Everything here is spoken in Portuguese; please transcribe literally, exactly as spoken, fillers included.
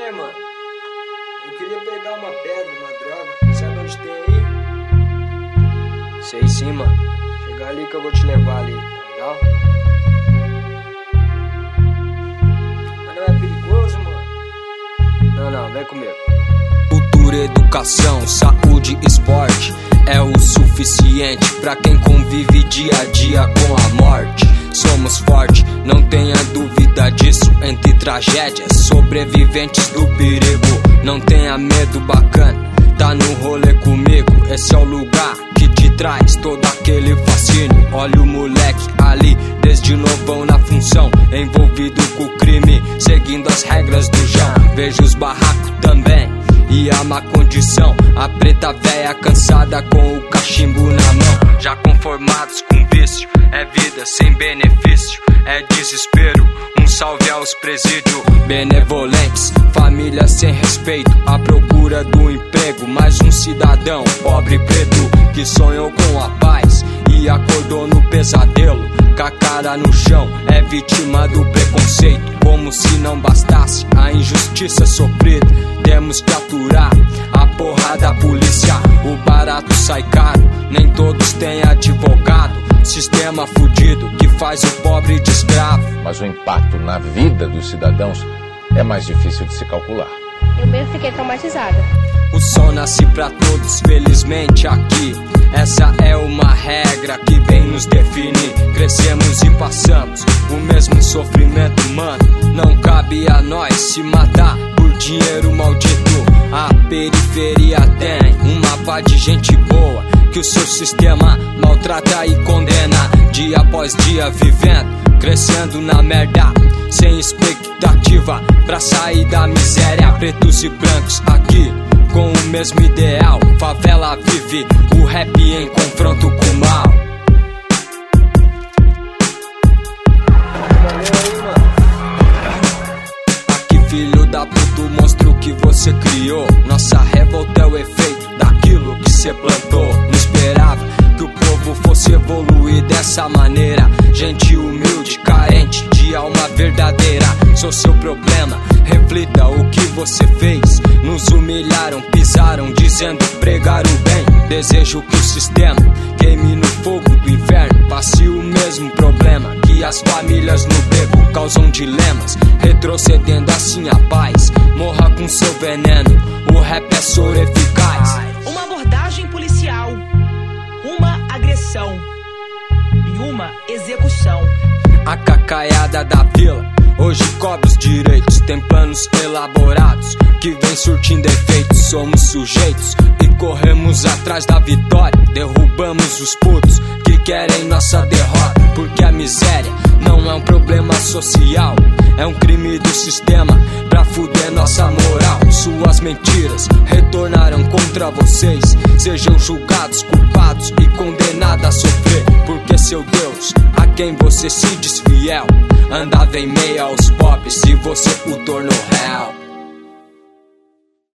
Ei, mano, eu queria pegar uma pedra, uma droga. Sabe onde tem aí? Sei sim, mano. Chega ali que eu vou te levar ali, tá legal? Mas não é perigoso, mano? Não, não, vem comigo. Cultura, educação, saúde, esporte é o suficiente pra quem convive dia a dia com a morte. Somos fortes, não tenha dúvida disso. Entre tragédias, sobreviventes do perigo. Não tenha medo, bacana, tá no rolê comigo. Esse é o lugar que te traz todo aquele fascínio. Olha o moleque ali, desde novão na função, envolvido com o crime, seguindo as regras do chão. Vejo os barracos também e a má condição, a preta véia cansada com o cachimbo na mão. Já conformados com vício, é vida sem benefício, é desespero, um salve aos presídios benevolentes. Família sem respeito, à procura do emprego. Mais um cidadão, pobre preto, que sonhou com a paz e acordou no pesadelo, com a cara no chão, é vítima do preconceito. Como se não bastasse a injustiça sofrida, temos que aturar a porra da polícia. O barato sai caro, nem todos têm advogado. Sistema fudido que faz o pobre de escravo. Mas o impacto na vida dos cidadãos é mais difícil de se calcular. Eu mesmo fiquei traumatizada. O sol nasce pra todos, felizmente aqui. Essa é uma regra que vem nos definir. Crescemos e passamos o mesmo sofrimento, mano. Não cabe a nós se matar por dinheiro maldito. A periferia tem uma pá de gente boa que o seu sistema maltrata e condena. Dia após dia vivendo, crescendo na merda, sem expectativa pra sair da miséria. Pretos e brancos aqui com o mesmo ideal, favela vive o rap em confronto com o mal. Aqui, filho da puta, o monstro que você criou. Nossa revolta é o efeito daquilo que cê plantou. Não esperava que o povo fosse evoluir dessa maneira. Gente humilde, carente de alma verdadeira. Sou seu problema, reflita o que você fez. Nos humilharam, pisaram, dizendo pregar o bem. Desejo que o sistema queime no fogo do inferno. Passe o mesmo problema que as famílias no beco causam dilemas, retrocedendo assim a paz. Morra com seu veneno, o rap é soro eficaz. Uma abordagem policial, uma agressão e uma execução. A cacaiada da vila hoje cobre os direitos, tem planos elaborados que vem surtindo efeitos. Somos sujeitos e corremos atrás da vitória. Derrubamos os putos que querem nossa derrota, porque a miséria não é um problema social, é um crime do sistema pra fuder nossa moral. Suas mentiras retornaram contra vocês. Sejam julgados, culpados e condenados a sofrer, porque seu Deus, a quem você se diz fiel, andava em meio aos pobres e você o tornou real.